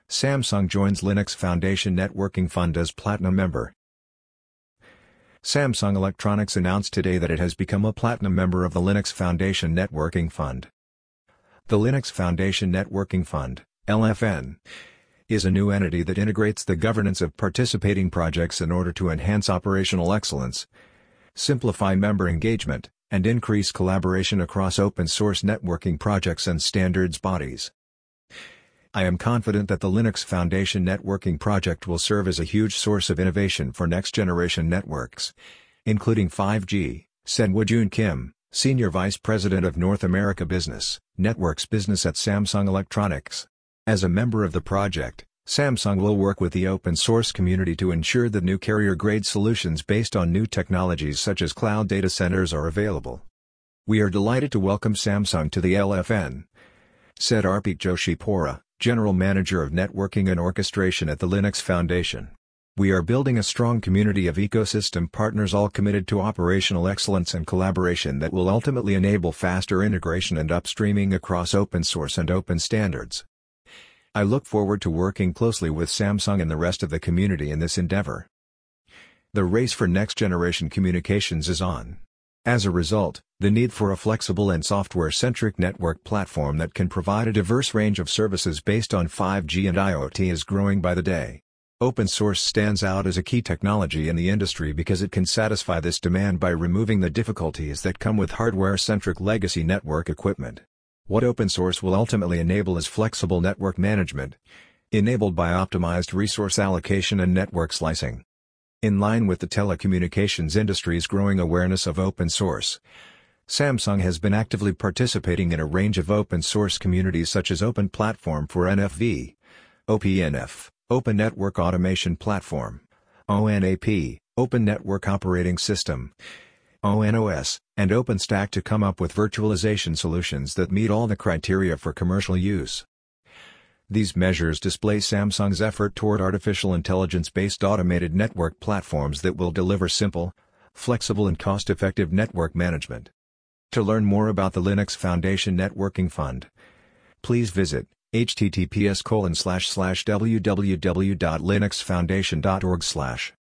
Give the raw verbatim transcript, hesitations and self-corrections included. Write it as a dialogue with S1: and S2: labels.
S1: Samsung joins Linux Foundation Networking Fund as Platinum member. Samsung Electronics announced today that it has become a Platinum member of the Linux Foundation Networking Fund. The Linux Foundation Networking Fund, L F N, is a new entity that integrates the governance of participating projects in order to enhance operational excellence, simplify member engagement, and increase collaboration across open-source networking projects and standards bodies. I am confident that the Linux Foundation Networking Project will serve as a huge source of innovation for next-generation networks, including five G, said Woojun Kim, Senior Vice President of North America Business, Networks Business at Samsung Electronics. As a member of the project, Samsung will work with the open-source community to ensure that new carrier-grade solutions based on new technologies such as cloud data centers are available. We are delighted to welcome Samsung to the L F N, said Arpit Joshipura, General Manager of Networking and Orchestration at the Linux Foundation. We are building a strong community of ecosystem partners all committed to operational excellence and collaboration that will ultimately enable faster integration and upstreaming across open source and open standards. I look forward to working closely with Samsung and the rest of the community in this endeavor. The race for next-generation communications is on. As a result, the need for a flexible and software-centric network platform that can provide a diverse range of services based on five G and IoT is growing by the day. Open source stands out as a key technology in the industry because it can satisfy this demand by removing the difficulties that come with hardware-centric legacy network equipment. What open source will ultimately enable is flexible network management, enabled by optimized resource allocation and network slicing. In line with the telecommunications industry's growing awareness of open source, Samsung has been actively participating in a range of open source communities such as Open Platform for N F V, O P N F, Open Network Automation Platform, O N A P, Open Network Operating System, O N O S, and OpenStack to come up with virtualization solutions that meet all the criteria for commercial use. These measures display Samsung's effort toward artificial intelligence-based automated network platforms that will deliver simple, flexible and cost-effective network management. To learn more about the Linux Foundation Networking Fund, please visit h t t p s colon slash slash w w w dot linux foundation dot org slash